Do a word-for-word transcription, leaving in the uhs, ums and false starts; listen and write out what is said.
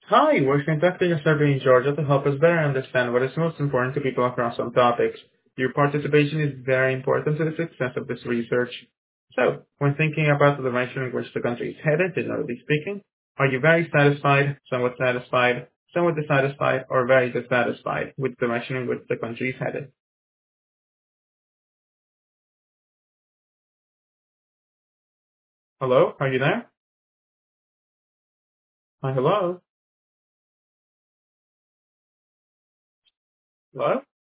Hi, we're conducting a survey in Georgia to help us better understand what is most important to people across some topics. Your participation is very important to the success of this research. So, when thinking about the direction in which the country is headed, generally speaking, are you very satisfied, somewhat satisfied, somewhat dissatisfied, or very dissatisfied with the direction in which the country is headed? Hello? Are you there? Hi, hello? Hello?